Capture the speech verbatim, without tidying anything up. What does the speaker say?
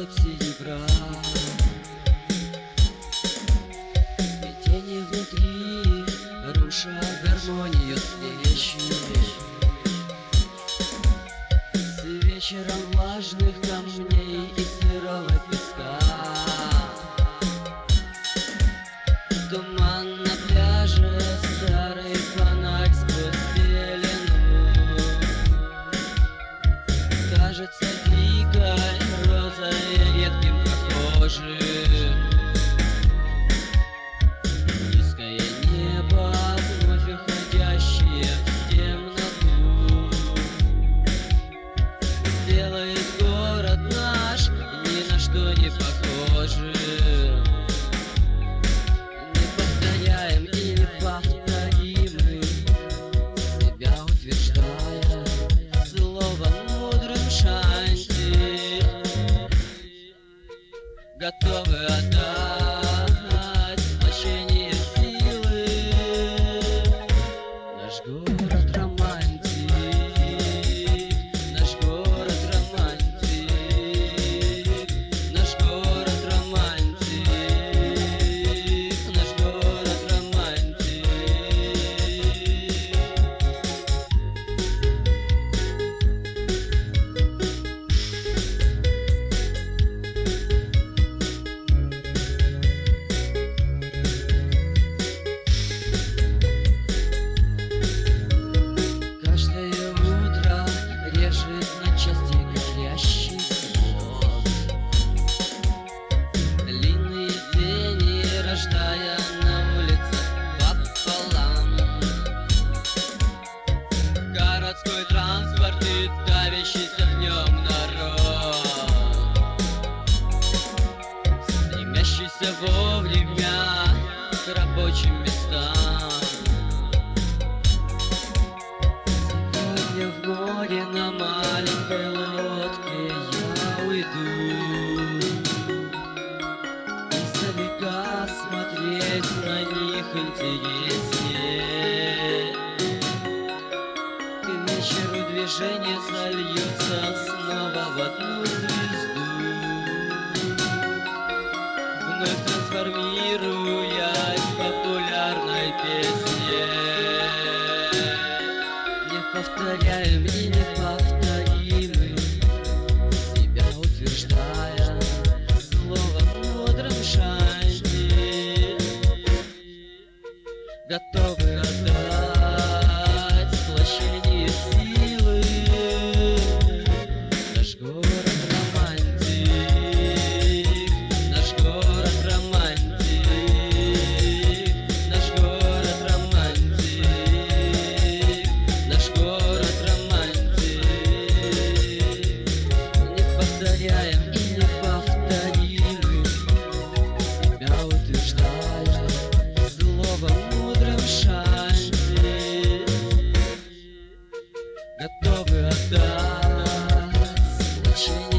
Россыпь серебра, смятение внутри, руша гармонию свечи. С вечером влажных камней и сырого песка, туман на пляже, старый фонарь сквозь пелену. Кажется дикой розой редким похожим. Низкое небо, вновь уходящее в темноту, делает город наш ни на что не похожим. Неповторяем и неповторимым, себя утверждая словом мудрым шанти, готовы отдать воплощение силы. Наш город романтик, наш город романтик, наш город романтик, наш город романтик. Каждое утро режет на части горящий свод, длинные тени рождая на улицах пополам. Городской транспорт и давящийся в нем народ, стремящийся вовремя к рабочим местам. Сегодня в море на маленькой лодке я уйду, издалека смотреть на них интереснее. К вечеру движение сольются снова в одну звезду, вновь трансформируясь в популярной песне. Неповторяем и неповторимым, себя утверждая словом мудрым шанти, готовы отдать воплощение силы. Наш город романтик, наш город романтик, наш город романтик, наш город романтик. Неповторяем и неповторимым, себя утверждая словом мудрым шанти, готовы отдать воплощение